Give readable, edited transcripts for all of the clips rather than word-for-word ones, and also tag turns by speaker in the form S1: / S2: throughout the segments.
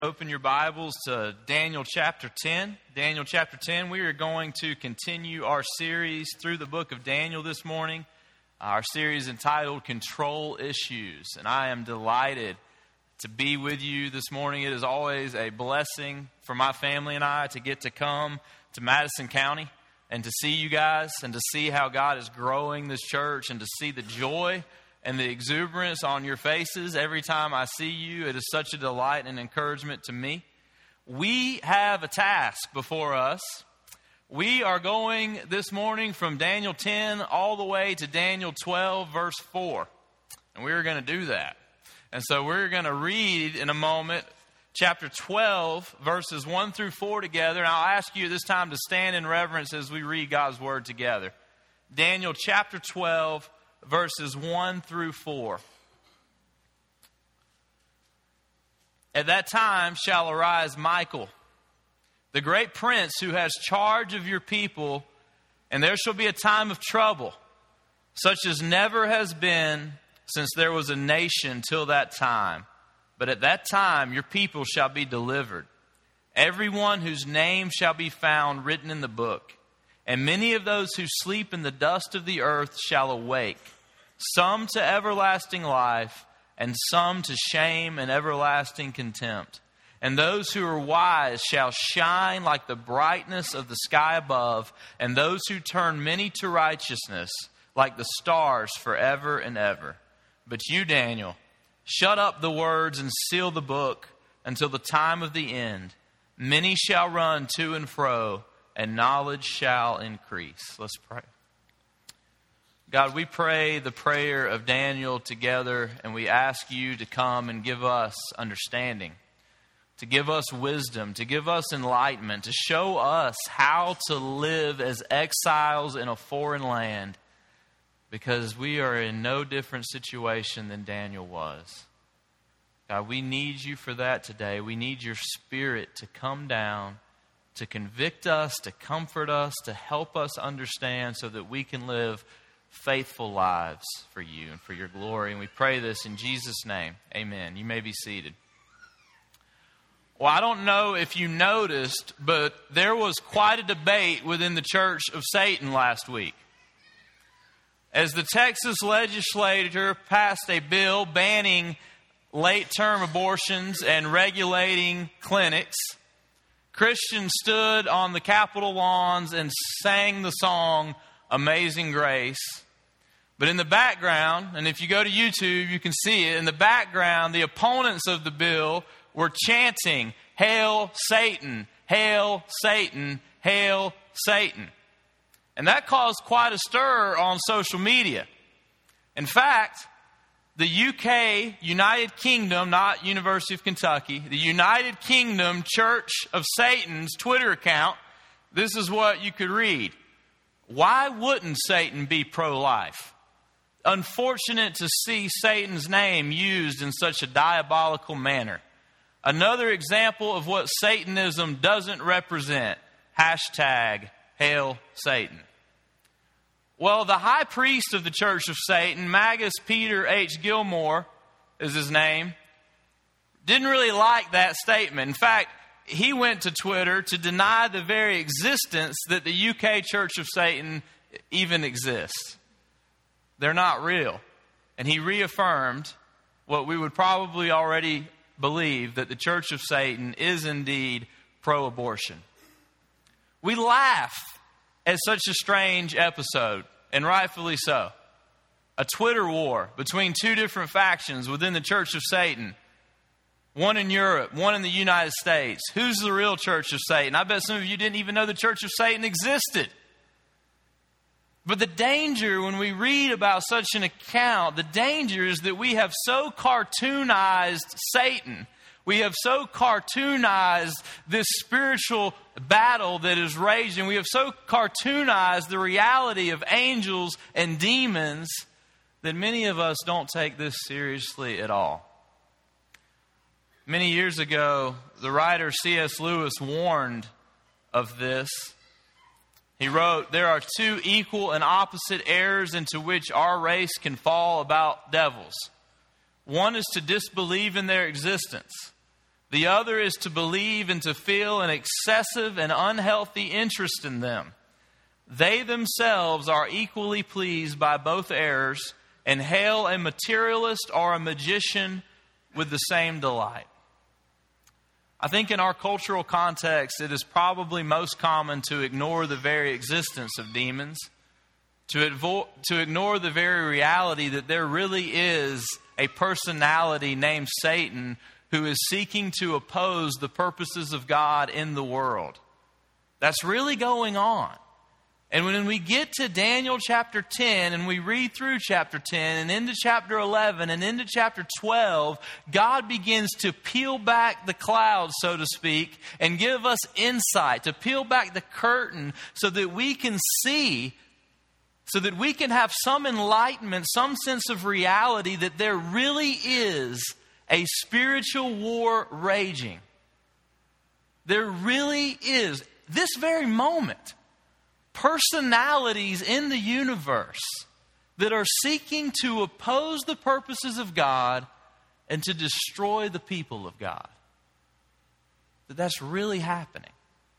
S1: Open your Bibles to Daniel chapter 10. Daniel chapter 10, we are going to continue our series through the book of Daniel this morning. Our series entitled Control Issues. And I am delighted to be with you this morning. It is always a blessing for my family and I to get to come to Madison County and to see you guys and to see how God is growing this church and to see the joy and the exuberance on your faces every time I see you. It is such a delight and encouragement to me. We have a task before us. We are going this morning from Daniel 10 all the way to Daniel 12, verse 4. And we're going to do that. And so we're going to read in a moment chapter 12, verses 1 through 4 together. And I'll ask you this time to stand in reverence as we read God's word together. Daniel chapter 12, verses 1 through 4. At that time shall arise Michael, the great prince who has charge of your people, and there shall be a time of trouble, such as never has been since there was a nation till that time. But at that time your people shall be delivered, everyone whose name shall be found written in the book. And many of those who sleep in the dust of the earth shall awake, some to everlasting life, and some to shame and everlasting contempt. And those who are wise shall shine like the brightness of the sky above, and those who turn many to righteousness like the stars forever and ever. But you, Daniel, shut up the words and seal the book until the time of the end. Many shall run to and fro, and knowledge shall increase. Let's pray. God, we pray the prayer of Daniel together, and we ask you to come and give us understanding, to give us wisdom, to give us enlightenment, to show us how to live as exiles in a foreign land, because we are in no different situation than Daniel was. God, we need you for that today. We need your Spirit to come down, to convict us, to comfort us, to help us understand so that we can live faithful lives for you and for your glory. And we pray this in Jesus' name. Amen. You may be seated. Well, I don't know if you noticed, but there was quite a debate within the Church of Satan last week, as the Texas legislature passed a bill banning late-term abortions and regulating clinics. Christians stood on the Capitol lawns and sang the song Amazing Grace. But in the background, and if you go to YouTube, you can see it, in the background, the opponents of the bill were chanting, "Hail Satan, hail Satan, hail Satan." And that caused quite a stir on social media. In fact, the UK, United Kingdom, not University of Kentucky, the United Kingdom Church of Satan's Twitter account, this is what you could read. Why wouldn't Satan be pro-life? Unfortunate to see Satan's name used in such a diabolical manner. Another example of what Satanism doesn't represent. Hashtag Hail Satan. Well, the high priest of the Church of Satan, Magus Peter H. Gilmore is his name, didn't really like that statement. In fact, he went to Twitter to deny the very existence that the UK Church of Satan even exists. They're not real. And he reaffirmed what we would probably already believe, that the Church of Satan is indeed pro-abortion. We laugh at such a strange episode, and rightfully so. A Twitter war between two different factions within the Church of Satan. One in Europe, one in the United States. Who's the real Church of Satan? I bet some of you didn't even know the Church of Satan existed. But the danger when we read about such an account, the danger is that we have so cartoonized Satan. We have so cartoonized this spiritual battle that is raging. We have so cartoonized the reality of angels and demons that many of us don't take this seriously at all. Many years ago, the writer C.S. Lewis warned of this. He wrote, "There are two equal and opposite errors into which our race can fall about devils. One is to disbelieve in their existence. The other is to believe and to feel an excessive and unhealthy interest in them. They themselves are equally pleased by both errors and hail a materialist or a magician with the same delight. I think in our cultural context, it is probably most common to ignore the very existence of demons, to ignore the very reality that there really is a personality named Satan who is seeking to oppose the purposes of God in the world. That's really going on. And when we get to Daniel chapter 10 and we read through chapter 10 and into chapter 11 and into chapter 12, God begins to peel back the clouds, so to speak, and give us insight, to peel back the curtain so that we can see, so that we can have some enlightenment, some sense of reality that there really is a spiritual war raging. There really is, this very moment, personalities in the universe that are seeking to oppose the purposes of God and to destroy the people of God. That's really happening.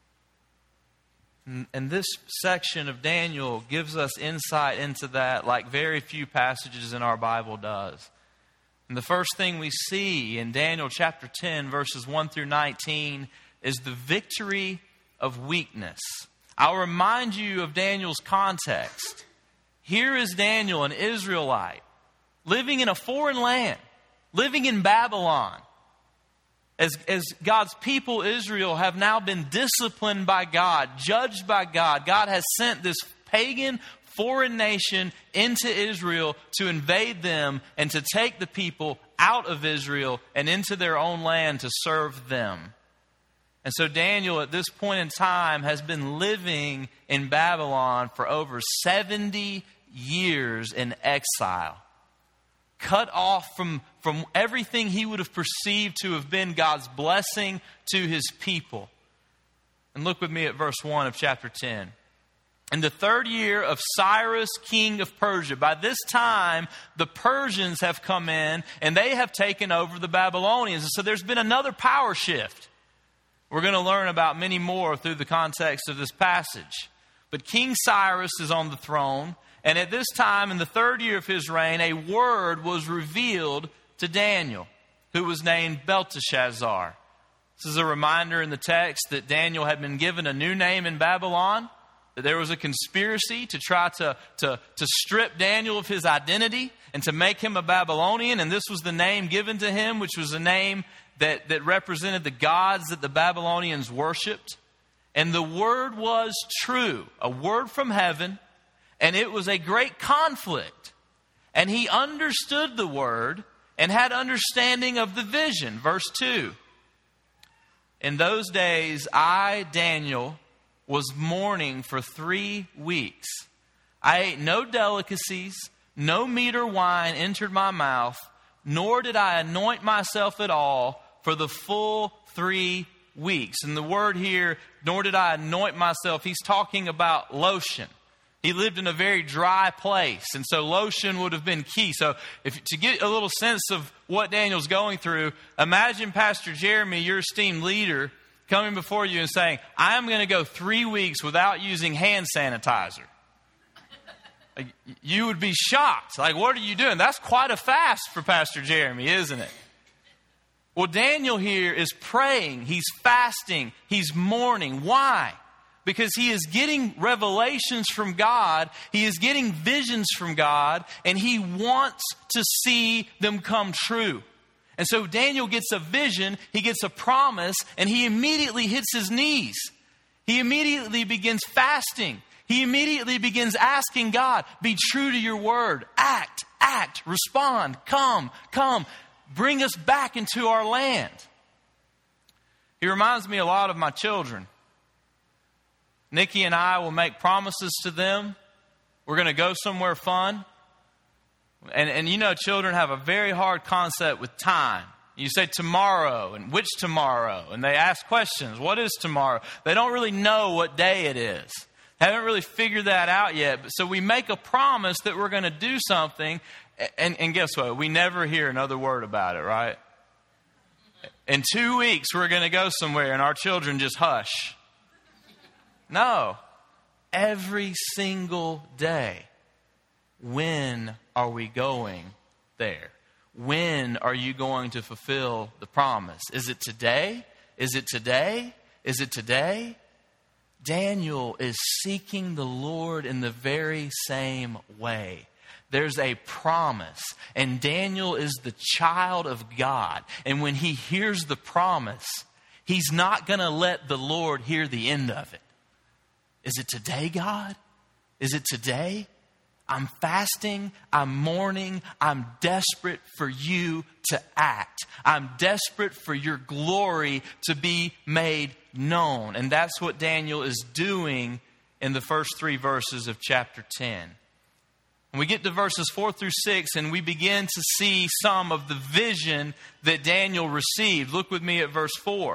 S1: And this section of Daniel gives us insight into that like very few passages in our Bible does. And the first thing we see in Daniel chapter 10, verses 1 through 19, is the victory of weakness. I'll remind you of Daniel's context. Here is Daniel, an Israelite, living in a foreign land, living in Babylon. As God's people, Israel, have now been disciplined by God, judged by God. God has sent this pagan foreign nation into Israel to invade them and to take the people out of Israel and into their own land to serve them. And so Daniel, at this point in time, has been living in Babylon for over 70 years in exile. Cut off from everything he would have perceived to have been God's blessing to his people. And look with me at verse 1 of chapter 10. In the 3rd year of Cyrus, king of Persia. By this time, the Persians have come in and they have taken over the Babylonians. And so there's been another power shift. We're going to learn about many more through the context of this passage. But King Cyrus is on the throne, and at this time, in the 3rd year of his reign, a word was revealed to Daniel, who was named Belteshazzar. This is a reminder in the text that Daniel had been given a new name in Babylon, that there was a conspiracy to try to strip Daniel of his identity and to make him a Babylonian, and this was the name given to him, which was a name that represented the gods that the Babylonians worshipped. And the word was true, a word from heaven, and it was a great conflict. And he understood the word and had understanding of the vision. Verse 2. In those days, I, Daniel, was mourning for 3 weeks. I ate no delicacies, no meat or wine entered my mouth, nor did I anoint myself at all for the full 3 weeks. And the word here, nor did I anoint myself, he's talking about lotion. He lived in a very dry place, and so lotion would have been key. So to get a little sense of what Daniel's going through, imagine Pastor Jeremy, your esteemed leader, coming before you and saying, I am going to go 3 weeks without using hand sanitizer. You would be shocked. Like, what are you doing? That's quite a fast for Pastor Jeremy, isn't it? Well, Daniel here is praying, he's fasting, he's mourning. Why? Because he is getting revelations from God, he is getting visions from God, and he wants to see them come true. And so Daniel gets a vision, he gets a promise, and he immediately hits his knees. He immediately begins fasting. He immediately begins asking God, be true to your word. Act, respond, come. Bring us back into our land. He reminds me a lot of my children. Nikki and I will make promises to them. We're going to go somewhere fun. And you know, children have a very hard concept with time. You say tomorrow, and which tomorrow? And they ask questions. What is tomorrow? They don't really know what day it is. Haven't really figured that out yet. So we make a promise that we're going to do something. And guess what? We never hear another word about it, right? In 2 weeks, we're going to go somewhere, and our children just hush. No. Every single day. When are we going there? When are you going to fulfill the promise? Is it today? Is it today? Is it today? Daniel is seeking the Lord in the very same way. There's a promise, and Daniel is the child of God. And when he hears the promise, he's not going to let the Lord hear the end of it. Is it today, God? Is it today? I'm fasting, I'm mourning, I'm desperate for you to act. I'm desperate for your glory to be made known. And that's what Daniel is doing in the first 3 verses of chapter 10. And we get to verses 4 through 6, and we begin to see some of the vision that Daniel received. Look with me at verse 4.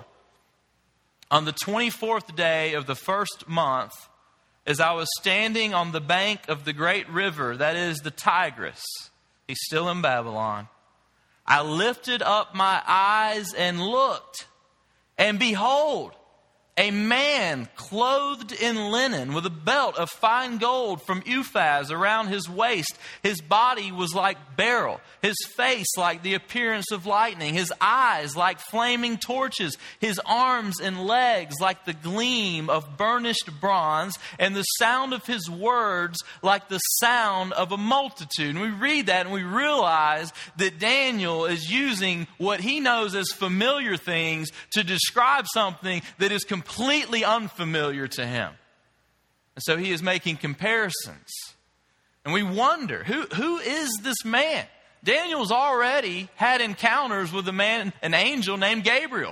S1: On the 24th day of the first month, as I was standing on the bank of the great river, that is the Tigris, he's still in Babylon, I lifted up my eyes and looked, and behold, a man clothed in linen with a belt of fine gold from Uphaz around his waist. His body was like beryl, his face like the appearance of lightning, his eyes like flaming torches, his arms and legs like the gleam of burnished bronze, and the sound of his words like the sound of a multitude. And we read that and we realize that Daniel is using what he knows as familiar things to describe something that is completely unfamiliar to him. And so he is making comparisons. And we wonder, who is this man? Daniel's already had encounters with an angel named Gabriel.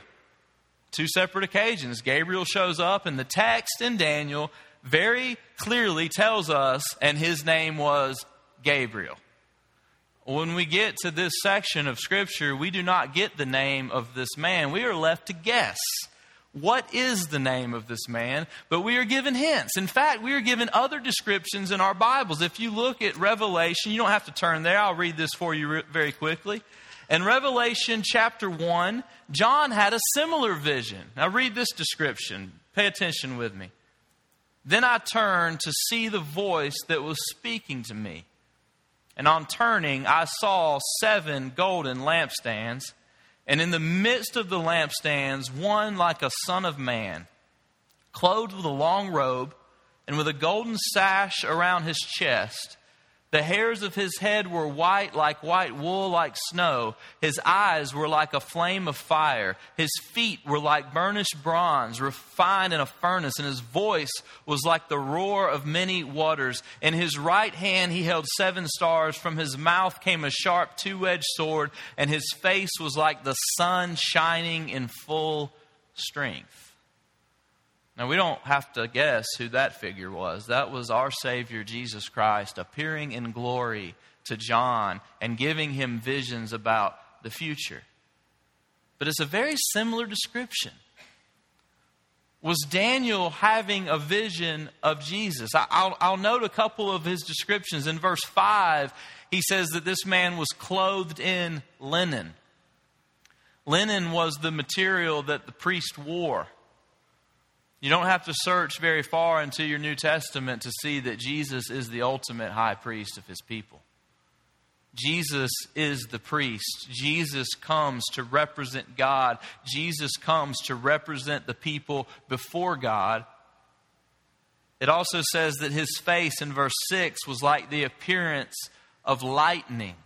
S1: 2 separate occasions. Gabriel shows up, and the text in Daniel very clearly tells us, and his name was Gabriel. When we get to this section of Scripture, we do not get the name of this man. We are left to guess. What is the name of this man? But we are given hints. In fact, we are given other descriptions in our Bibles. If you look at Revelation, you don't have to turn there. I'll read this for you very quickly. In Revelation chapter 1, John had a similar vision. Now read this description. Pay attention with me. Then I turned to see the voice that was speaking to me. And on turning, I saw 7 golden lampstands. And in the midst of the lampstands, one like a son of man, clothed with a long robe and with a golden sash around his chest. The hairs of his head were white like white wool, like snow. His eyes were like a flame of fire. His feet were like burnished bronze, refined in a furnace. And his voice was like the roar of many waters. In his right hand he held 7 stars. From his mouth came a sharp 2-edged sword. And his face was like the sun shining in full strength. Now, we don't have to guess who that figure was. That was our Savior, Jesus Christ, appearing in glory to John and giving him visions about the future. But it's a very similar description. Was Daniel having a vision of Jesus? I'll note a couple of his descriptions. In verse 5, he says that this man was clothed in linen. Linen was the material that the priest wore. You don't have to search very far into your New Testament to see that Jesus is the ultimate high priest of his people. Jesus is the priest. Jesus comes to represent God. Jesus comes to represent the people before God. It also says that his face in verse 6 was like the appearance of lightning.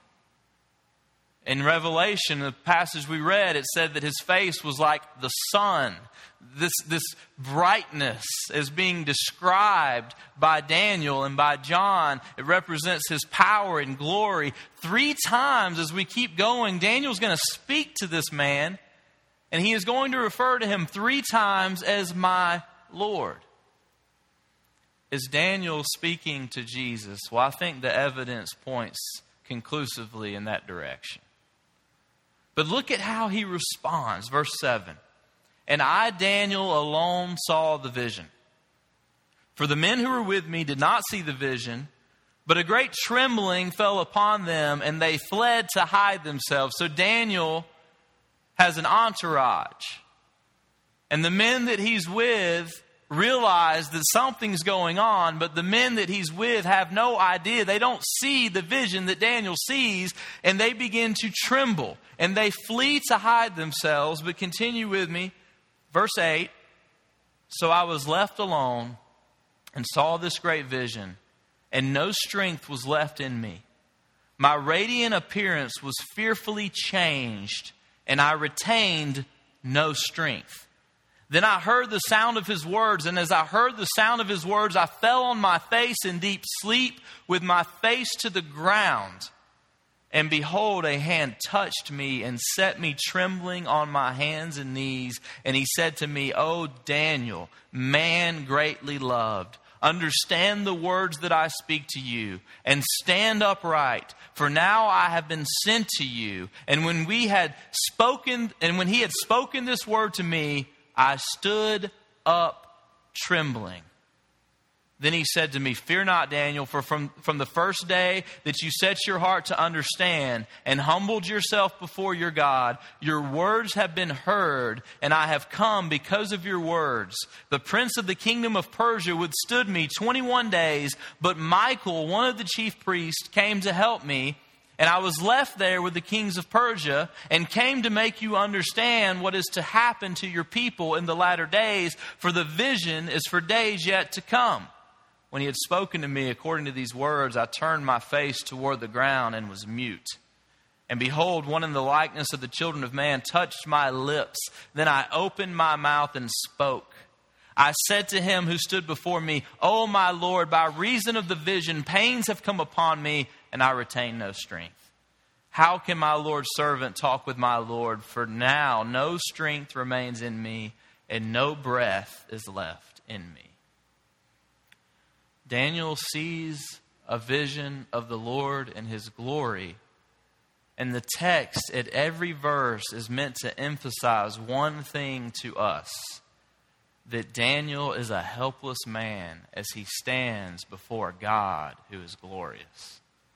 S1: In Revelation, the passage we read, it said that his face was like the sun. This brightness is being described by Daniel and by John. It represents his power and glory. 3 times as we keep going, Daniel's going to speak to this man, and he is going to refer to him 3 times as my Lord. Is Daniel speaking to Jesus? Well, I think the evidence points conclusively in that direction. But look at how he responds. Verse 7. And I, Daniel, alone saw the vision. For the men who were with me did not see the vision, but a great trembling fell upon them, and they fled to hide themselves. So Daniel has an entourage. And the men that he's with realize that something's going on, but the men that he's with have no idea. They don't see the vision that Daniel sees, and they begin to tremble. And they flee to hide themselves, but continue with me. Verse 8, so I was left alone and saw this great vision, and no strength was left in me. My radiant appearance was fearfully changed, and I retained no strength. Then I heard the sound of his words, and as I heard the sound of his words, I fell on my face in deep sleep with my face to the ground. And behold, a hand touched me and set me trembling on my hands and knees. And he said to me, O Daniel, man greatly loved, understand the words that I speak to you, and stand upright. For now I have been sent to you. And when he had spoken this word to me, I stood up trembling. Then he said to me, fear not, Daniel, for from the first day that you set your heart to understand and humbled yourself before your God, your words have been heard, and I have come because of your words. The prince of the kingdom of Persia withstood me 21 days, but Michael, one of the chief priests, came to help me. And I was left there with the kings of Persia and came to make you understand what is to happen to your people in the latter days, for the vision is for days yet to come. When he had spoken to me according to these words, I turned my face toward the ground and was mute. And behold, one in the likeness of the children of man touched my lips. Then I opened my mouth and spoke. I said to him who stood before me, O my Lord, by reason of the vision, pains have come upon me, and I retain no strength. How can my Lord's servant talk with my Lord? For now no strength remains in me, and no breath is left in me. Daniel sees a vision of the Lord and his glory. And the text at every verse is meant to emphasize one thing to us: that Daniel is a helpless man as he stands before God who is glorious.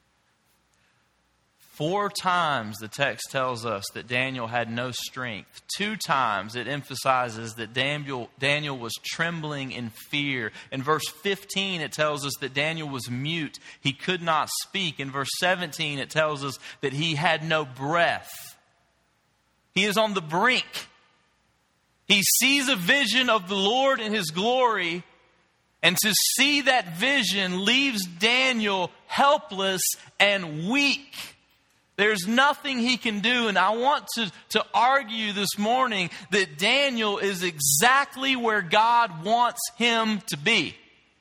S1: 4 times the text tells us that Daniel had no strength. 2 times it emphasizes that Daniel was trembling in fear. In verse 15 it tells us that Daniel was mute. He could not speak. In verse 17 it tells us that he had no breath. He is on the brink. He sees a vision of the Lord in his glory, and to see that vision leaves Daniel helpless and weak. There's nothing he can do, and I want to argue this morning that Daniel is exactly where God wants him to be.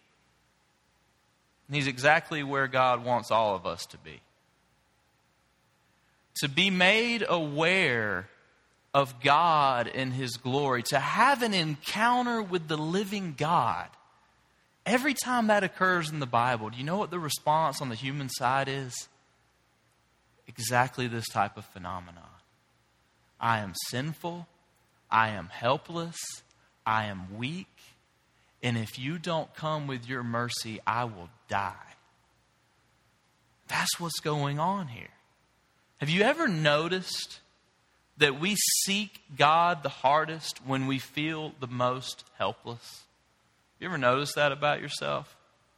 S1: And he's exactly where God wants all of us to be. To be made aware of God in his glory, to have an encounter with the living God. Every time that occurs in the Bible, do you know what the response on the human side is? Exactly this type of phenomenon. I am sinful. I am helpless. I am weak. And if you don't come with your mercy, I will die. That's what's going on here. Have you ever noticed that we seek God the hardest when we feel the most helpless? You ever notice that about yourself?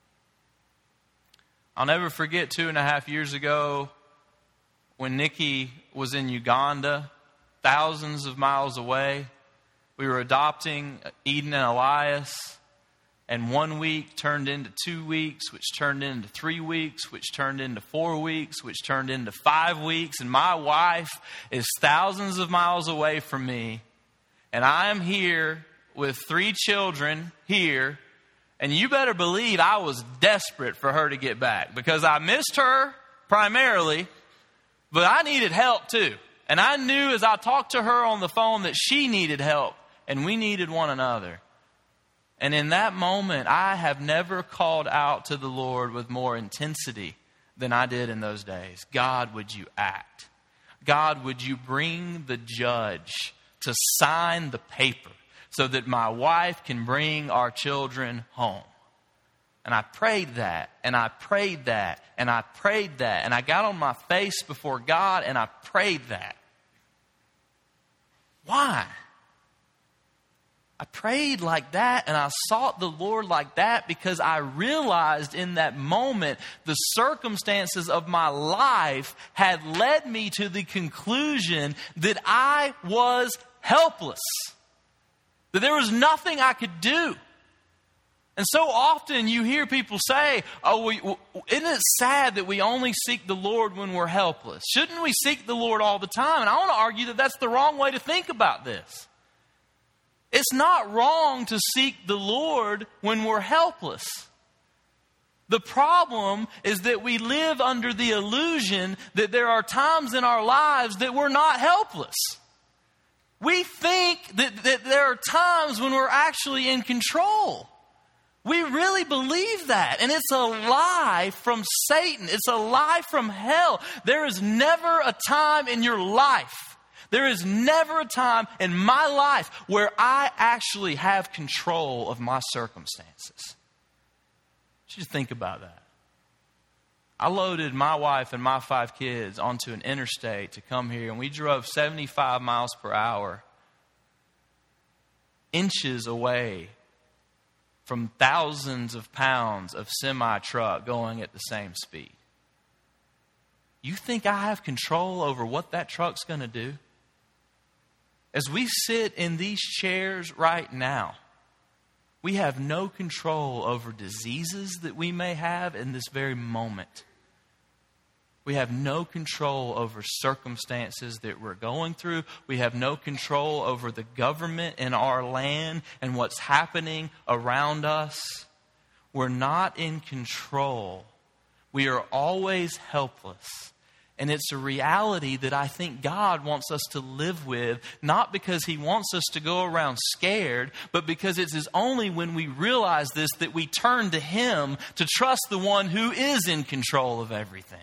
S1: I'll never forget 2.5 years ago when Nikki was in Uganda, thousands of miles away. We were adopting Eden and Elias, and 1 week turned into 2 weeks, which turned into 3 weeks, which turned into 4 weeks, which turned into 5 weeks. And my wife is thousands of miles away from me, and I am here with 3 children here, and you better believe I was desperate for her to get back, because I missed her primarily, but I needed help too. And I knew as I talked to her on the phone that she needed help, and we needed one another. And in that moment, I have never called out to the Lord with more intensity than I did in those days. God, would you act? God, would you bring the judge to sign the paper so that my wife can bring our children home? And I prayed that, and I prayed that, and I prayed that. And I got on my face before God, and I prayed that. Why? I prayed like that and I sought the Lord like that because I realized in that moment the circumstances of my life had led me to the conclusion that I was helpless, that there was nothing I could do. And so often you hear people say, isn't it sad that we only seek the Lord when we're helpless? Shouldn't we seek the Lord all the time? And I want to argue that that's the wrong way to think about this. It's not wrong to seek the Lord when we're helpless. The problem is that we live under the illusion that there are times in our lives that we're not helpless. We think that there are times when we're actually in control. We really believe that. And it's a lie from Satan. It's a lie from hell. There is never a time in your life, there is never a time in my life where I actually have control of my circumstances. I want you to think about that. I loaded my wife and my 5 kids onto an interstate to come here, and we drove 75 miles per hour, inches away from thousands of pounds of semi-truck going at the same speed. You think I have control over what that truck's going to do? As we sit in these chairs right now, we have no control over diseases that we may have in this very moment. We have no control over circumstances that we're going through. We have no control over the government in our land and what's happening around us. We're not in control. We are always helpless. And it's a reality that I think God wants us to live with, not because He wants us to go around scared, but because it is only when we realize this that we turn to Him to trust the one who is in control of everything.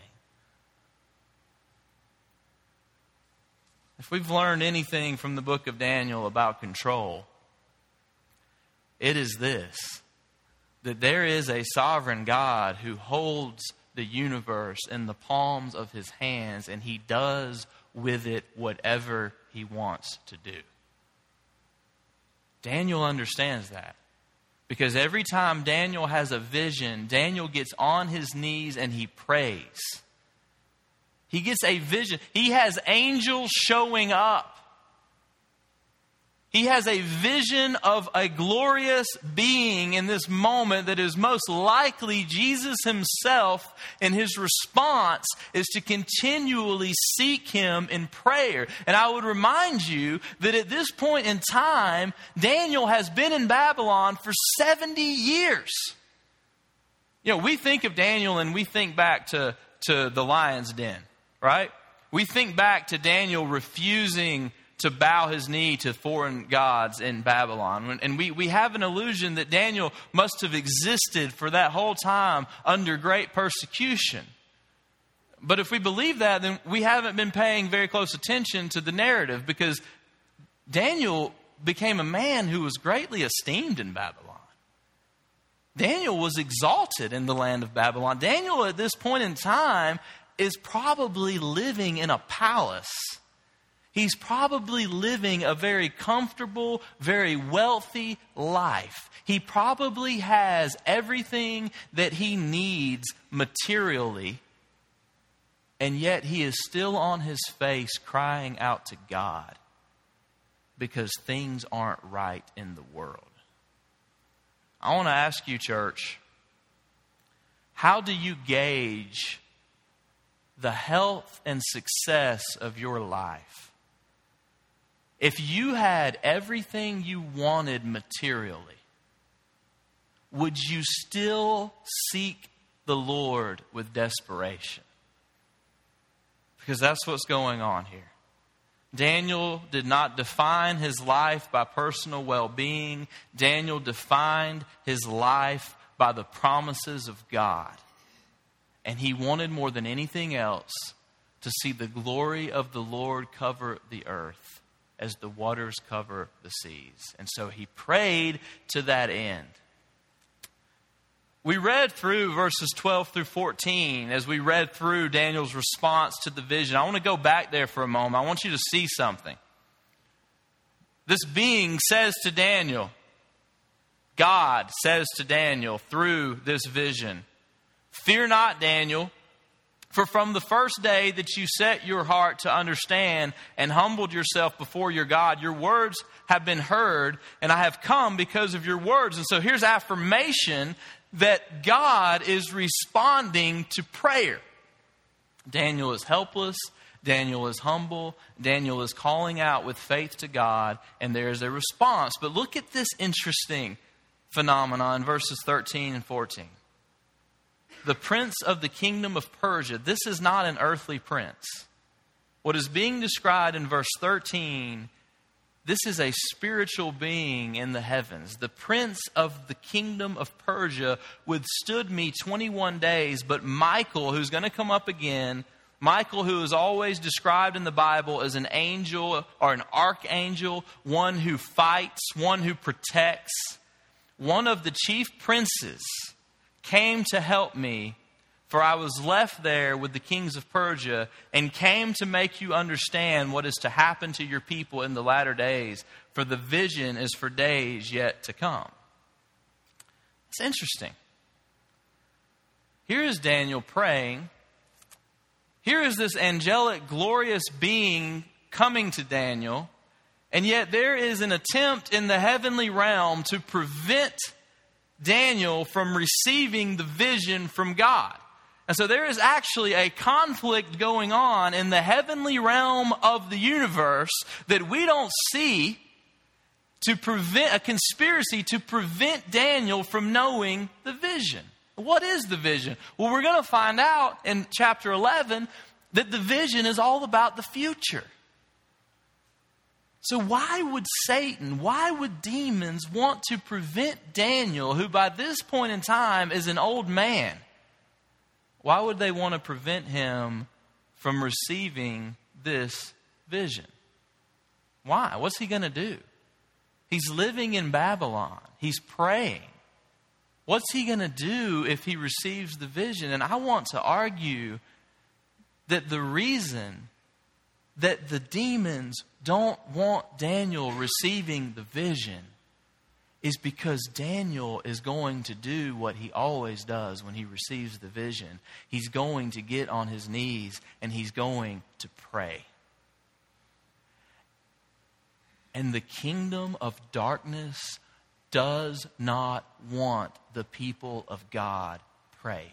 S1: If we've learned anything from the book of Daniel about control, it is this, that there is a sovereign God who holds the universe in the palms of His hands, and He does with it whatever He wants to do. Daniel understands that, because every time Daniel has a vision, Daniel gets on his knees and he prays. He gets a vision. He has angels showing up. He has a vision of a glorious being in this moment that is most likely Jesus Himself, and His response is to continually seek Him in prayer. And I would remind you that at this point in time, Daniel has been in Babylon for 70 years. You know, we think of Daniel and we think back to the lion's den, right? We think back to Daniel refusing to bow his knee to foreign gods in Babylon. And we have an illusion that Daniel must have existed for that whole time under great persecution. But if we believe that, then we haven't been paying very close attention to the narrative, because Daniel became a man who was greatly esteemed in Babylon. Daniel was exalted in the land of Babylon. Daniel at this point in time is probably living in a palace. He's probably living a very comfortable, very wealthy life. He probably has everything that he needs materially, and yet he is still on his face crying out to God because things aren't right in the world. I want to ask you, church, how do you gauge the health and success of your life? If you had everything you wanted materially, would you still seek the Lord with desperation? Because that's what's going on here. Daniel did not define his life by personal well-being. Daniel defined his life by the promises of God. And he wanted more than anything else to see the glory of the Lord cover the earth as the waters cover the seas. And so he prayed to that end. We read through verses 12 through 14 as we read through Daniel's response to the vision. I want to go back there for a moment. I want you to see something. This being says to Daniel, God says to Daniel through this vision, "Fear not, Daniel, for from the first day that you set your heart to understand and humbled yourself before your God, your words have been heard, and I have come because of your words." And so here's affirmation that God is responding to prayer. Daniel is helpless. Daniel is humble. Daniel is calling out with faith to God, and there's a response. But look at this interesting phenomenon in verses 13 and 14. The prince of the kingdom of Persia. This is not an earthly prince. What is being described in verse 13, this is a spiritual being in the heavens. The prince of the kingdom of Persia withstood me 21 days, but Michael, who's going to come up again, Michael, who is always described in the Bible as an angel or an archangel, one who fights, one who protects, one of the chief princes, came to help me, for I was left there with the kings of Persia, and came to make you understand what is to happen to your people in the latter days, for the vision is for days yet to come. It's interesting. Here is Daniel praying. Here is this angelic, glorious being coming to Daniel, and yet there is an attempt in the heavenly realm to prevent Daniel from receiving the vision from God. And so there is actually a conflict going on in the heavenly realm of the universe that we don't see, to prevent a conspiracy to prevent Daniel from knowing the vision. What is the vision? Well, we're going to find out in chapter 11 that the vision is all about the future. So why would Satan, why would demons want to prevent Daniel, who by this point in time is an old man, why would they want to prevent him from receiving this vision? Why? What's he going to do? He's living in Babylon. He's praying. What's he going to do if he receives the vision? And I want to argue that the reason that the demons don't want Daniel receiving the vision is because Daniel is going to do what he always does when he receives the vision. He's going to get on his knees and he's going to pray. And the kingdom of darkness does not want the people of God praying.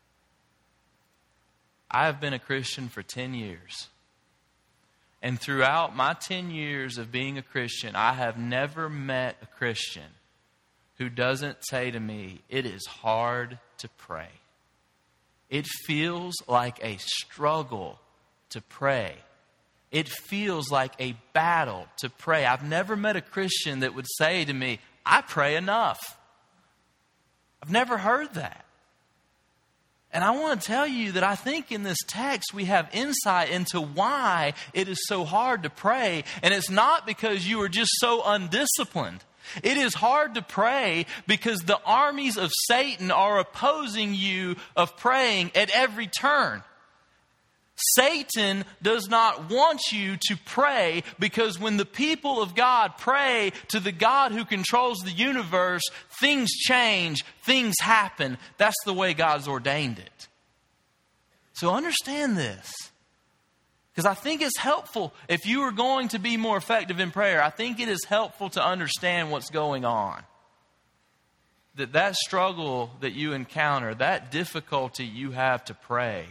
S1: I have been a Christian for 10 years. And throughout my 10 years of being a Christian, I have never met a Christian who doesn't say to me, "It is hard to pray. It feels like a struggle to pray. It feels like a battle to pray." I've never met a Christian that would say to me, "I pray enough." I've never heard that. And I want to tell you that I think in this text we have insight into why it is so hard to pray. And it's not because you are just so undisciplined. It is hard to pray because the armies of Satan are opposing you of praying at every turn. Satan does not want you to pray because when the people of God pray to the God who controls the universe, things change, things happen. That's the way God's ordained it. So understand this. Because I think it's helpful, if you are going to be more effective in prayer, I think it is helpful to understand what's going on. That struggle that you encounter, that difficulty you have to pray,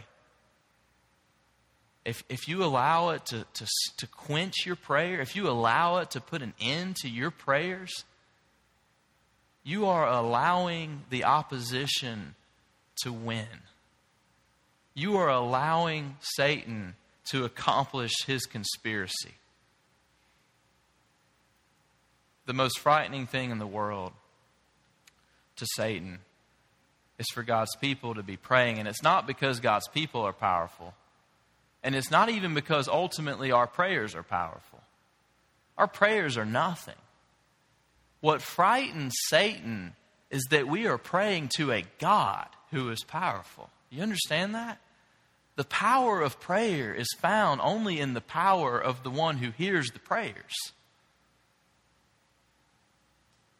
S1: if you allow it to quench your prayer, if you allow it to put an end to your prayers, you are allowing the opposition to win. You are allowing Satan to accomplish his conspiracy. The most frightening thing in the world to Satan is for God's people to be praying. And it's not because God's people are powerful. And it's not even because ultimately our prayers are powerful. Our prayers are nothing. What frightens Satan is that we are praying to a God who is powerful. You understand that? The power of prayer is found only in the power of the one who hears the prayers.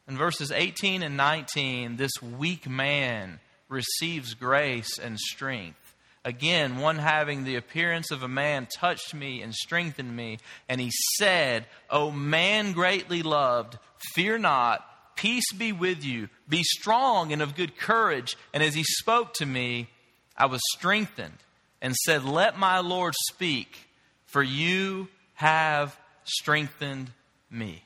S1: In verses 18 and 19, this weak man receives grace and strength. Again, one having the appearance of a man touched me and strengthened me. And he said, O man greatly loved, fear not, peace be with you. Be strong and of good courage. And as he spoke to me, I was strengthened and said, let my Lord speak, for you have strengthened me.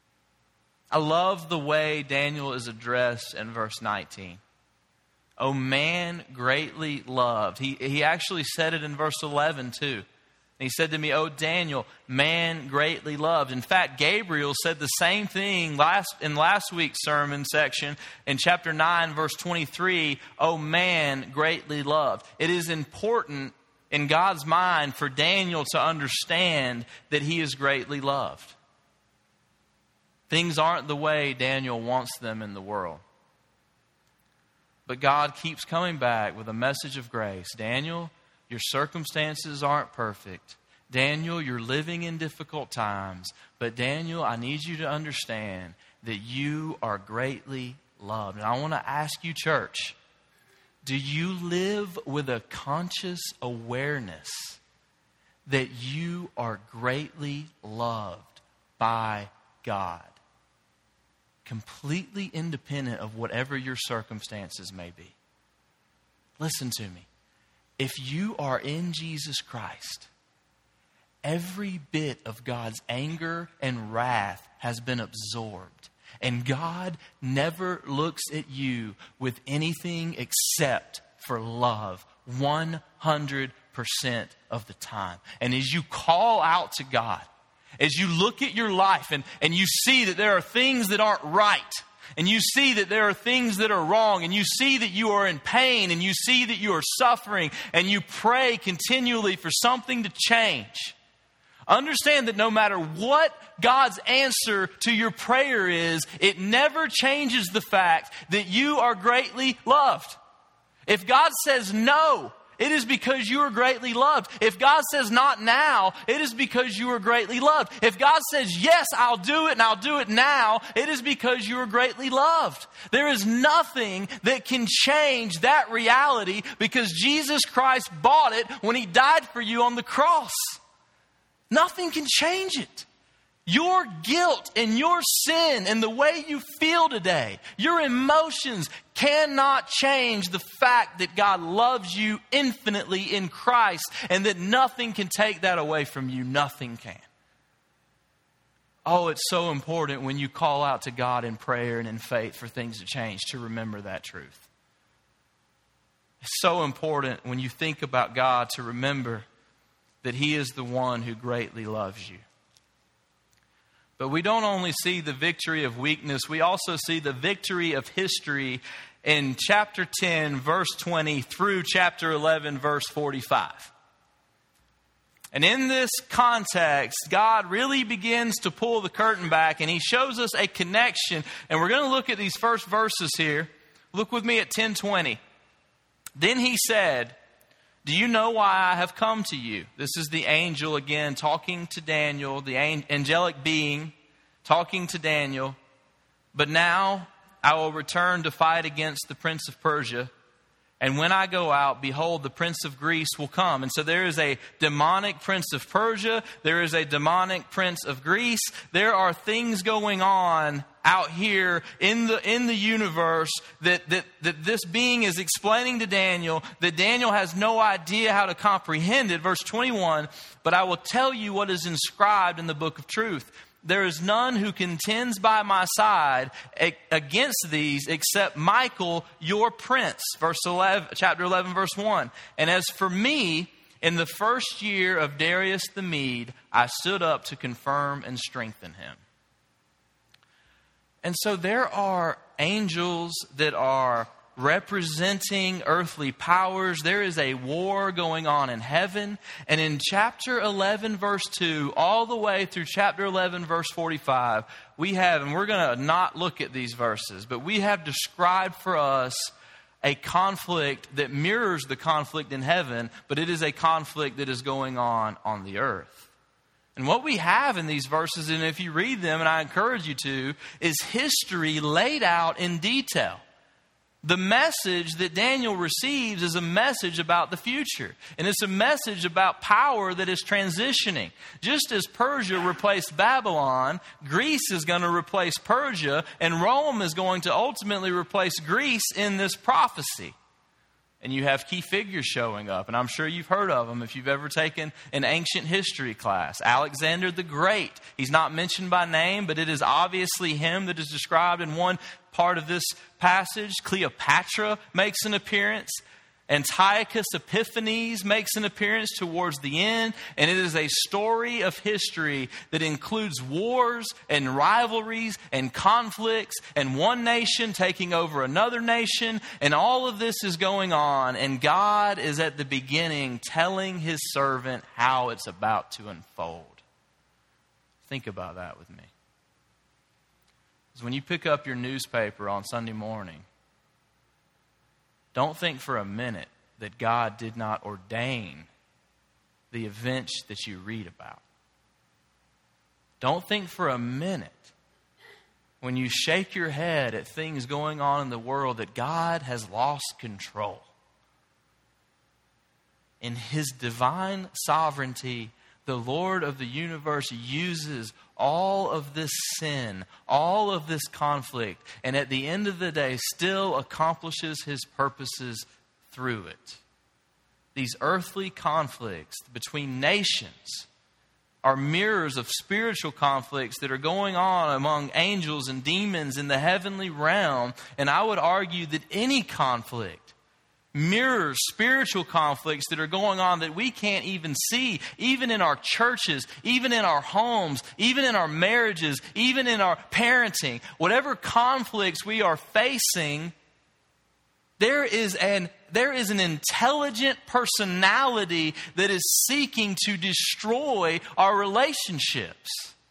S1: I love the way Daniel is addressed in verse 19. O man greatly loved. He actually said it in verse 11 too. He said to me, O Daniel, man greatly loved. In fact, Gabriel said the same thing in last week's sermon section in chapter 9, verse 23, O man greatly loved. It is important in God's mind for Daniel to understand that he is greatly loved. Things aren't the way Daniel wants them in the world. But God keeps coming back with a message of grace. Daniel, your circumstances aren't perfect. Daniel, you're living in difficult times. But Daniel, I need you to understand that you are greatly loved. And I want to ask you, church, do you live with a conscious awareness that you are greatly loved by God? Completely independent of whatever your circumstances may be. Listen to me. If you are in Jesus Christ, every bit of God's anger and wrath has been absorbed. And God never looks at you with anything except for love 100% of the time. And as you call out to God, as you look at your life and you see that there are things that aren't right, and you see that there are things that are wrong, and you see that you are in pain, and you see that you are suffering, and you pray continually for something to change, understand that no matter what God's answer to your prayer is, it never changes the fact that you are greatly loved. If God says no, it is because you are greatly loved. If God says not now, it is because you are greatly loved. If God says yes, I'll do it and I'll do it now, it is because you are greatly loved. There is nothing that can change that reality because Jesus Christ bought it when He died for you on the cross. Nothing can change it. Your guilt and your sin and the way you feel today, your emotions cannot change the fact that God loves you infinitely in Christ and that nothing can take that away from you. Nothing can. Oh, it's so important when you call out to God in prayer and in faith for things to change to remember that truth. It's so important when you think about God to remember that He is the one who greatly loves you. But we don't only see the victory of weakness, we also see the victory of history in chapter 10, verse 20 through chapter 11, verse 45. And in this context, God really begins to pull the curtain back and He shows us a connection. And we're going to look at these first verses here. Look with me at 10:20. Then He said, do you know why I have come to you? This is the angel again talking to Daniel, the angelic being talking to Daniel. But now I will return to fight against the prince of Persia. And when I go out, behold, the prince of Greece will come. And so there is a demonic prince of Persia. There is a demonic prince of Greece. There are things going on out here in the universe that this being is explaining to Daniel, that Daniel has no idea how to comprehend it. Verse 21, but I will tell you what is inscribed in the book of truth. There is none who contends by my side against these except Michael, your prince. Chapter 11, verse 1. And as for me, in the first year of Darius the Mede, I stood up to confirm and strengthen him. And so there are angels that are representing earthly powers. There is a war going on in heaven. And in chapter 11, verse 2, all the way through chapter 11, verse 45, we have, and we're going to not look at these verses, but we have described for us a conflict that mirrors the conflict in heaven, but it is a conflict that is going on the earth. And what we have in these verses, and if you read them, and I encourage you to, is history laid out in detail. The message that Daniel receives is a message about the future. And it's a message about power that is transitioning. Just as Persia replaced Babylon, Greece is going to replace Persia, and Rome is going to ultimately replace Greece in this prophecy. And you have key figures showing up, and I'm sure you've heard of them if you've ever taken an ancient history class. Alexander the Great. He's not mentioned by name, but it is obviously him that is described in one part of this passage. Cleopatra makes an appearance. Antiochus Epiphanes makes an appearance towards the end, and it is a story of history that includes wars and rivalries and conflicts and one nation taking over another nation, and all of this is going on, and God is at the beginning telling his servant how it's about to unfold. Think about that with me. Because when you pick up your newspaper on Sunday morning, don't think for a minute that God did not ordain the events that you read about. Don't think for a minute when you shake your head at things going on in the world that God has lost control. In his divine sovereignty, the Lord of the universe uses all of this sin, all of this conflict, and at the end of the day still accomplishes his purposes through it. These earthly conflicts between nations are mirrors of spiritual conflicts that are going on among angels and demons in the heavenly realm, and I would argue that any conflict mirrors spiritual conflicts that are going on that we can't even see, even in our churches, even in our homes, even in our marriages, even in our parenting. Whatever conflicts we are facing, there is an intelligent personality that is seeking to destroy our relationships.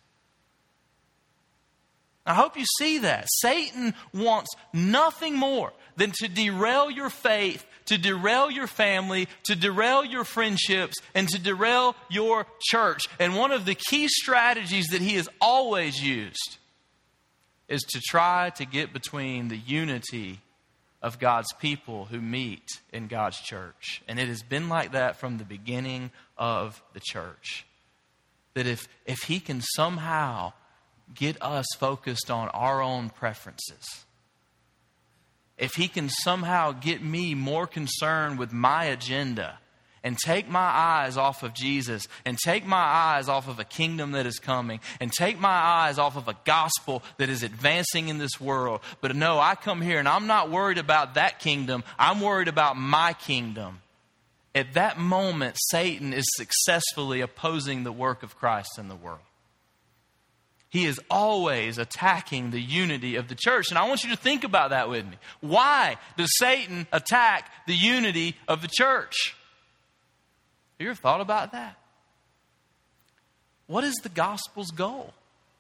S1: I hope you see that. Satan wants nothing more than to derail your faith, to derail your family, to derail your friendships, and to derail your church. And one of the key strategies that he has always used is to try to get between the unity of God's people who meet in God's church. And it has been like that from the beginning of the church. That if he can somehow get us focused on our own preferences, if he can somehow get me more concerned with my agenda and take my eyes off of Jesus and take my eyes off of a kingdom that is coming and take my eyes off of a gospel that is advancing in this world. But no, I come here and I'm not worried about that kingdom. I'm worried about my kingdom. At that moment, Satan is successfully opposing the work of Christ in the world. He is always attacking the unity of the church. And I want you to think about that with me. Why does Satan attack the unity of the church? Have you ever thought about that? What is the gospel's goal?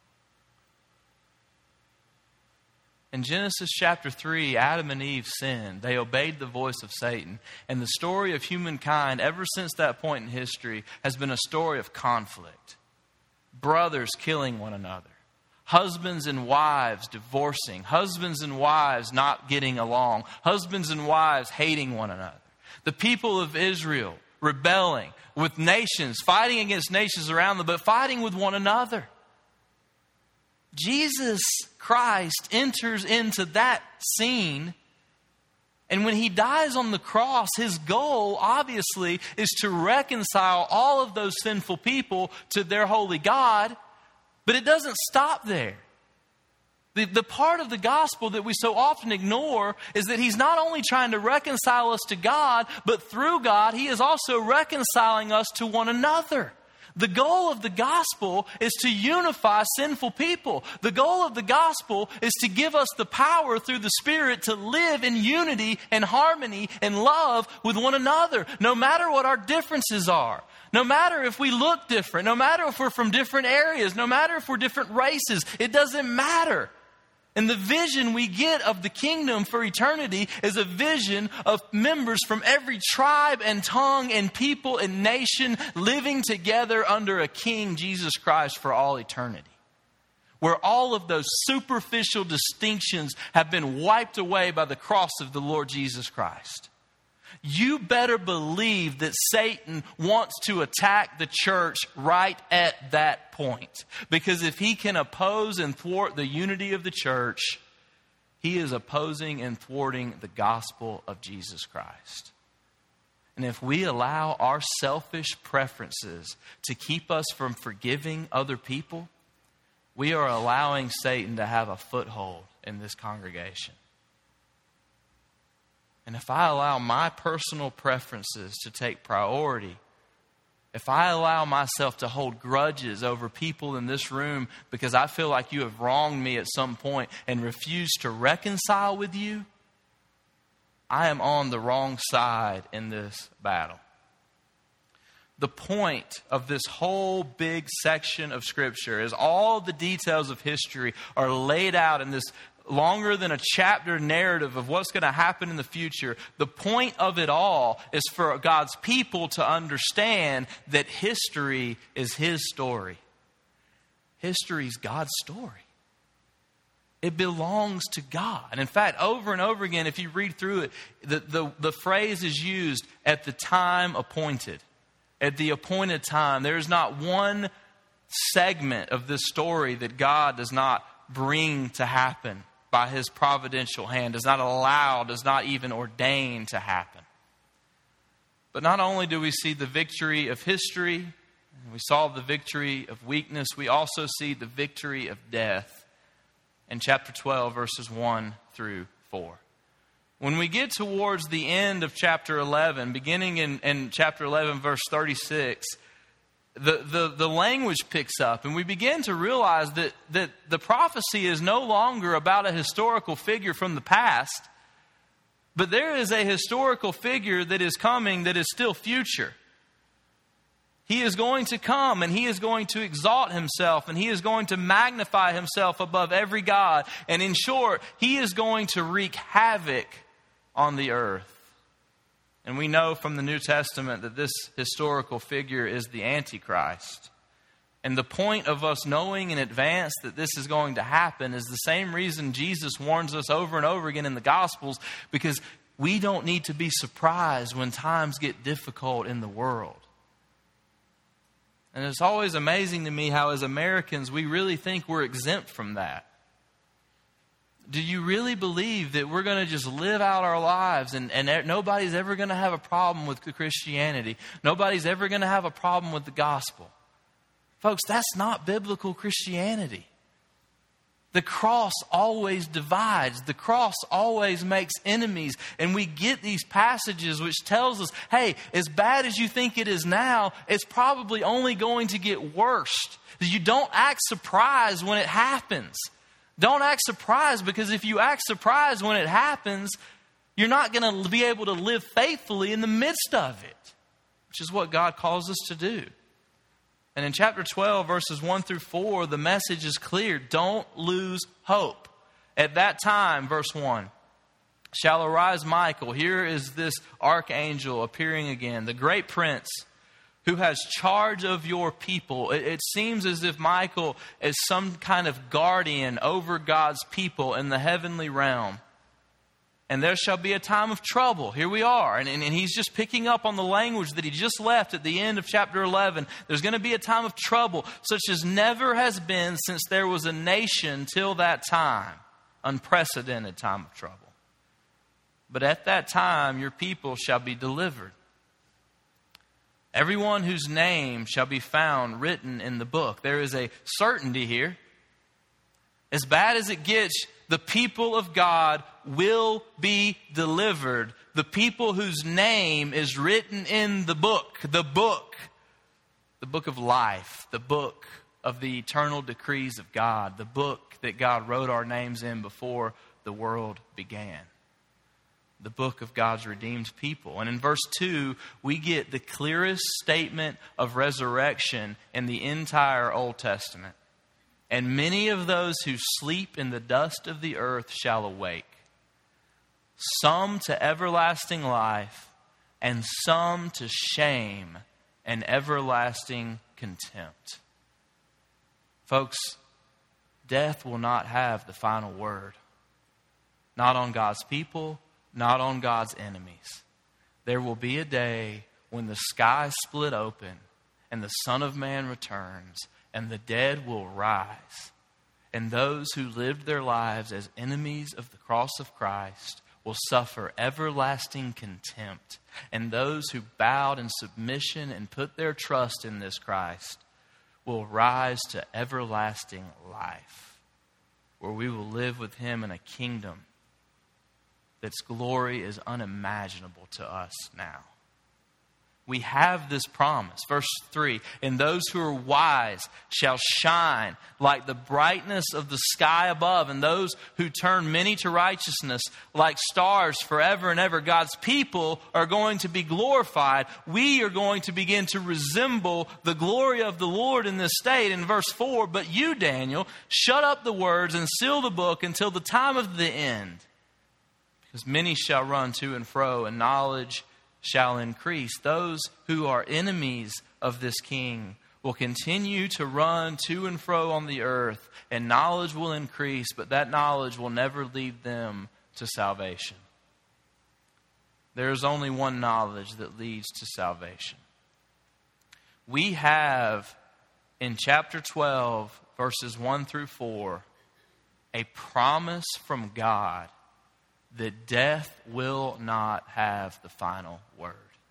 S1: In Genesis chapter 3, Adam and Eve sinned. They obeyed the voice of Satan. And the story of humankind ever since that point in history has been a story of conflict. Brothers killing one another. Husbands and wives divorcing. Husbands and wives not getting along. Husbands and wives hating one another. The people of Israel rebelling with nations, fighting against nations around them, but fighting with one another. Jesus Christ enters into that scene. And when he dies on the cross, his goal, obviously, is to reconcile all of those sinful people to their holy God. But it doesn't stop there. The part of the gospel that we so often ignore is that he's not only trying to reconcile us to God, but through God, he is also reconciling us to one another. The goal of the gospel is to unify sinful people. The goal of the gospel is to give us the power through the Spirit to live in unity and harmony and love with one another, no matter what our differences are. No matter if we look different, no matter if we're from different areas, no matter if we're different races, it doesn't matter. And the vision we get of the kingdom for eternity is a vision of members from every tribe and tongue and people and nation living together under a king, Jesus Christ, for all eternity. Where all of those superficial distinctions have been wiped away by the cross of the Lord Jesus Christ. You better believe that Satan wants to attack the church right at that point. Because if he can oppose and thwart the unity of the church, he is opposing and thwarting the gospel of Jesus Christ. And if we allow our selfish preferences to keep us from forgiving other people, we are allowing Satan to have a foothold in this congregation. And if I allow my personal preferences to take priority, if I allow myself to hold grudges over people in this room because I feel like you have wronged me at some point and refuse to reconcile with you, I am on the wrong side in this battle. The point of this whole big section of Scripture is all the details of history are laid out in this longer than a chapter narrative of what's going to happen in the future. The point of it all is for God's people to understand that history is His story. History is God's story. It belongs to God. And in fact, over and over again, if you read through it, the phrase is used at the time appointed. At the appointed time. There is not one segment of this story that God does not bring to happen by His providential hand, does not allow, does not even ordain to happen. But not only do we see the victory of history, and we saw the victory of weakness, we also see the victory of death in chapter 12, verses 1 through 4. When we get towards the end of chapter 11, beginning in chapter 11, verse 36, the language picks up, and we begin to realize that the prophecy is no longer about a historical figure from the past, but there is a historical figure that is coming that is still future. He is going to come, and He is going to exalt Himself, and He is going to magnify Himself above every god. And in short, He is going to wreak havoc on the earth. And we know from the New Testament that this historical figure is the Antichrist. And the point of us knowing in advance that this is going to happen is the same reason Jesus warns us over and over again in the Gospels, because we don't need to be surprised when times get difficult in the world. And it's always amazing to me how as Americans we really think we're exempt from that. Do you really believe that we're going to just live out our lives and nobody's ever going to have a problem with Christianity? Nobody's ever going to have a problem with the gospel? Folks, that's not biblical Christianity. The cross always divides. The cross always makes enemies. And we get these passages which tells us, hey, as bad as you think it is now, it's probably only going to get worse. You don't act surprised when it happens. Don't act surprised, because if you act surprised when it happens, you're not going to be able to live faithfully in the midst of it, which is what God calls us to do. And in chapter 12, verses 1 through 4, the message is clear. Don't lose hope. At that time, verse 1, shall arise Michael. Here is this archangel appearing again, the great prince, who has charge of your people. It seems as if Michael is some kind of guardian over God's people in the heavenly realm. And there shall be a time of trouble. Here we are. And he's just picking up on the language that he just left at the end of chapter 11. There's going to be a time of trouble, such as never has been since there was a nation till that time. Unprecedented time of trouble. But at that time, your people shall be delivered. Everyone whose name shall be found written in the book. There is a certainty here. As bad as it gets, the people of God will be delivered. The people whose name is written in the book. The book of life. The book of the eternal decrees of God. The book that God wrote our names in before the world began. The book of God's redeemed people. And in verse 2, we get the clearest statement of resurrection in the entire Old Testament. and many of those who sleep in the dust of the earth shall awake, some to everlasting life, and some to shame and everlasting contempt. Folks, death will not have the final word. Not on God's people, not on God's enemies. There will be a day when the sky split open and the Son of Man returns and the dead will rise. And those who lived their lives as enemies of the cross of Christ will suffer everlasting contempt. And those who bowed in submission and put their trust in this Christ will rise to everlasting life, where we will live with him in a kingdom that's glory is unimaginable to us now. We have this promise. Verse 3, and those who are wise shall shine like the brightness of the sky above, and those who turn many to righteousness like stars forever and ever. God's people are going to be glorified. We are going to begin to resemble the glory of the Lord in this state. In verse 4, but you, Daniel, shut up the words and seal the book until the time of the end. Because many shall run to and fro, and knowledge shall increase. Those who are enemies of this king will continue to run to and fro on the earth, and knowledge will increase, but that knowledge will never lead them to salvation. There is only one knowledge that leads to salvation. We have in chapter 12, verses 1 through 4, a promise from God that death will not have the final word.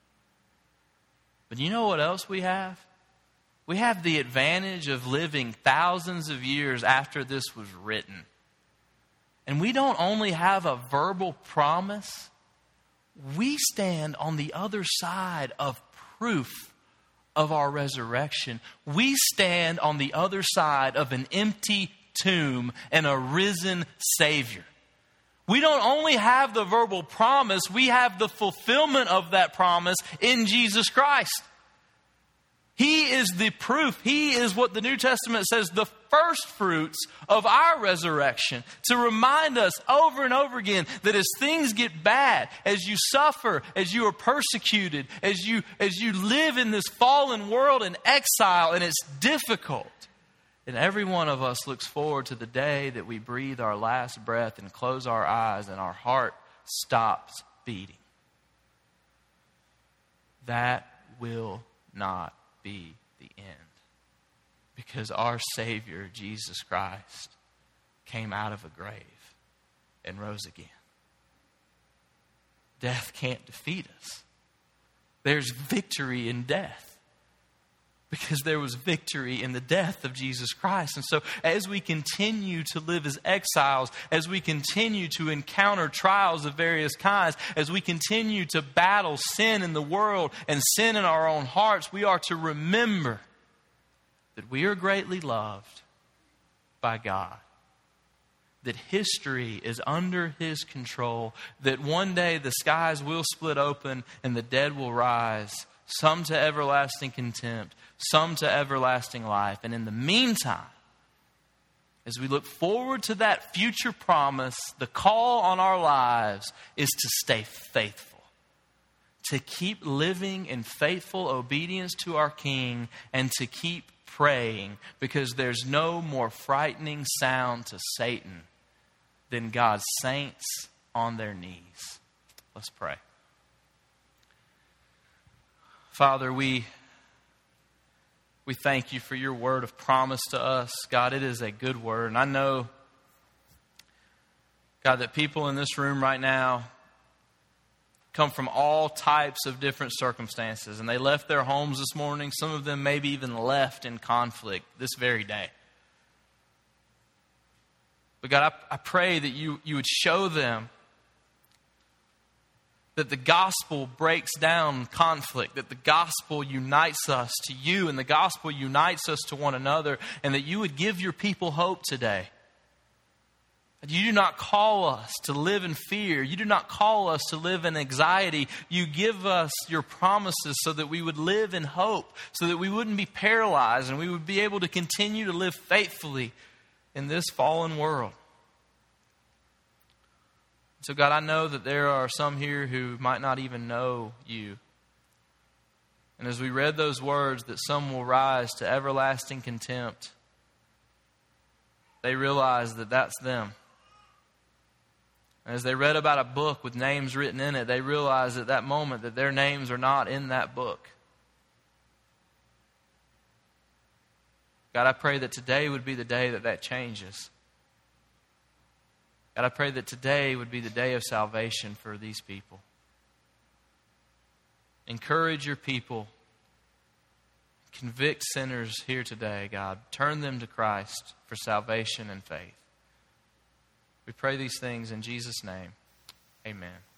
S1: But you know what else we have? We have the advantage of living thousands of years after this was written. And we don't only have a verbal promise, we stand on the other side of proof of our resurrection. We stand on the other side of an empty tomb and a risen Savior. We don't only have the verbal promise, we have the fulfillment of that promise in Jesus Christ. He is the proof. He is what the New Testament says, the first fruits of our resurrection, to remind us over and over again that as things get bad, as you suffer, as you are persecuted, as you live in this fallen world in exile, and it's difficult, and every one of us looks forward to the day that we breathe our last breath and close our eyes and our heart stops beating. That will not be the end. Because our Savior, Jesus Christ, came out of a grave and rose again. Death can't defeat us. There's victory in death. Because there was victory in the death of Jesus Christ. And so as we continue to live as exiles, as we continue to encounter trials of various kinds, as we continue to battle sin in the world and sin in our own hearts, we are to remember that we are greatly loved by God. That history is under his control. That one day the skies will split open and the dead will rise. Some to everlasting contempt, some to everlasting life. And in the meantime, as we look forward to that future promise, the call on our lives is to stay faithful. To keep living in faithful obedience to our King and to keep praying, because there's no more frightening sound to Satan than God's saints on their knees. Let's pray. Father, we thank you for your word of promise to us. God, it is a good word. And I know, God, that people in this room right now come from all types of different circumstances. And they left their homes this morning. Some of them maybe even left in conflict this very day. But God, I pray that you would show them that the gospel breaks down conflict, that the gospel unites us to you and the gospel unites us to one another, and that you would give your people hope today. That you do not call us to live in fear. You do not call us to live in anxiety. You give us your promises so that we would live in hope, so that we wouldn't be paralyzed and we would be able to continue to live faithfully in this fallen world. So God, I know that there are some here who might not even know you. And as we read those words, that some will rise to everlasting contempt, they realize that that's them. As they read about a book with names written in it, they realize at that moment that their names are not in that book. God, I pray that today would be the day that that changes. God, I pray that today would be the day of salvation for these people. Encourage your people. Convict sinners here today, God. Turn them to Christ for salvation and faith. We pray these things in Jesus' name. Amen.